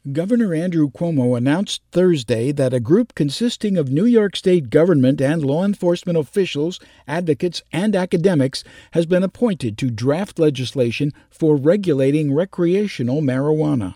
Governor Andrew Cuomo announced Thursday that a group consisting of New York State government and law enforcement officials, advocates, and academics has been appointed to draft legislation for regulating recreational marijuana.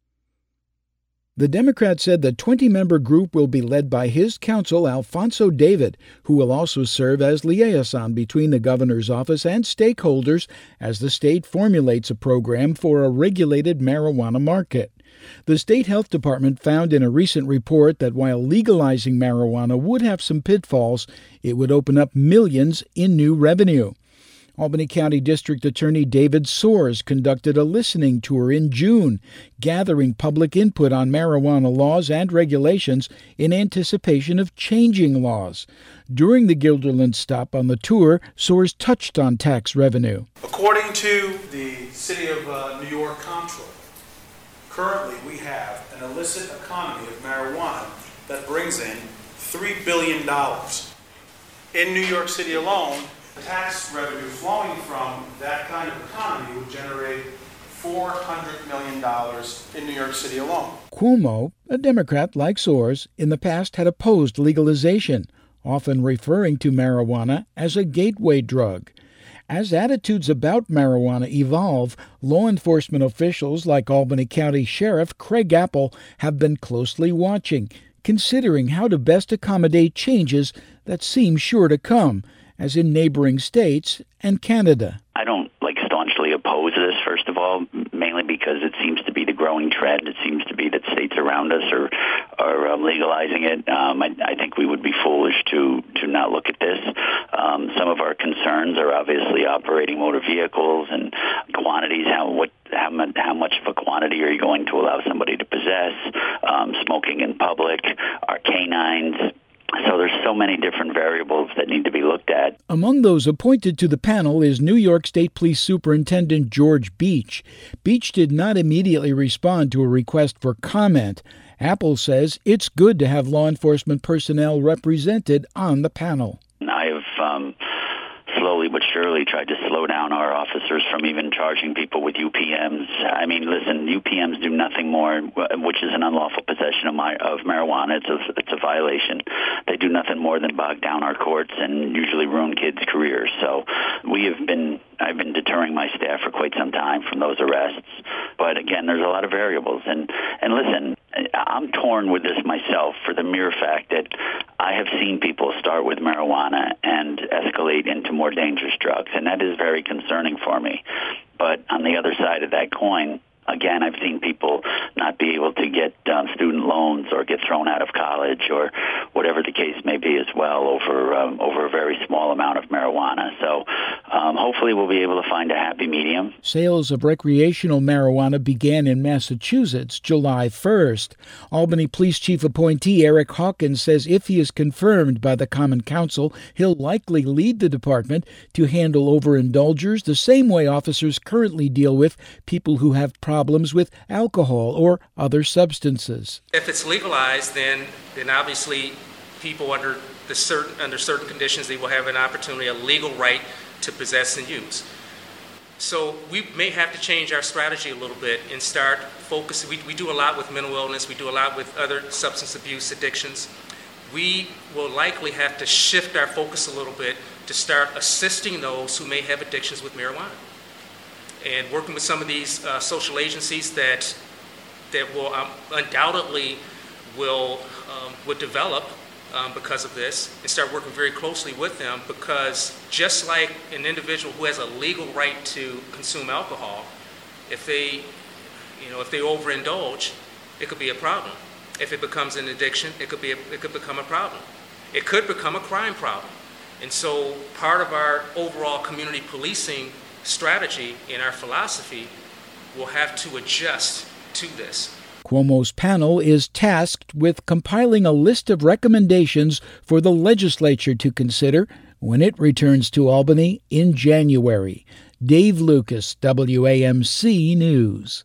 The Democrat said the 20-member group will be led by his counsel, Alfonso David, who will also serve as liaison between the governor's office and stakeholders as the state formulates a program for a regulated marijuana market. The state health department found in a recent report that while legalizing marijuana would have some pitfalls, it would open up millions in new revenue. Albany County District Attorney David Soares conducted a listening tour in June, gathering public input on marijuana laws and regulations in anticipation of changing laws. During the Guilderland stop on the tour, Soares touched on tax revenue. According to the City of New York Comptroller, currently we have an illicit economy of marijuana that brings in $3 billion. In New York City alone, tax revenue flowing from that kind of economy would generate $400 million in New York City alone. Cuomo, a Democrat like Soares, in the past had opposed legalization, often referring to marijuana as a gateway drug. As attitudes about marijuana evolve, law enforcement officials like Albany County Sheriff Craig Apple have been closely watching, considering how to best accommodate changes that seem sure to come, as in neighboring states and Canada. I don't staunchly oppose this, first of all, mainly because it seems to be the growing trend. It seems to be that states around us are legalizing it. I think we would be foolish to not look at this. Some of our concerns are obviously operating motor vehicles and quantities. How much of a quantity are you going to allow somebody to possess? Smoking in public, our canines. So there's so many different variables that need to be looked at. Among those appointed to the panel is New York State Police Superintendent George Beach. Beach did not immediately respond to a request for comment. Apple says it's good to have law enforcement personnel represented on the panel. I have slowly but surely tried to slow down our officers from even charging people with UPMs. I mean, listen, UPMs do nothing more, which is an unlawful possession of marijuana. It's a violation. They do nothing more than bog down our courts and usually ruin kids' careers. So I've been deterring my staff for quite some time from those arrests. But again, there's a lot of variables. And listen, I'm torn with this myself for the mere fact that I have seen people start with marijuana and escalate into more dangerous drugs, and that is very concerning for me. But on the other side of that coin, again, I've seen people not be able to get student loans or get thrown out of college or whatever the case may be as well over a very small amount of marijuana. So hopefully we'll be able to find a happy medium. Sales of recreational marijuana began in Massachusetts July 1st. Albany Police Chief appointee Eric Hawkins says if he is confirmed by the Common Council, he'll likely lead the department to handle overindulgers the same way officers currently deal with people who have problems with alcohol or other substances. If it's legalized, then obviously people under certain conditions, they will have an opportunity, a legal right to possess and use. So we may have to change our strategy a little bit and start focusing. We do a lot with mental illness. We do a lot with other substance abuse addictions. We will likely have to shift our focus a little bit to start assisting those who may have addictions with marijuana. And working with some of these social agencies that will undoubtedly would develop because of this, and start working very closely with them, because just like an individual who has a legal right to consume alcohol, if they overindulge, it could be a problem. If it becomes an addiction, it could become a problem. It could become a crime problem. And so part of our overall community policing strategy in our philosophy will have to adjust to this. Cuomo's panel is tasked with compiling a list of recommendations for the legislature to consider when it returns to Albany in January. Dave Lucas, WAMC News.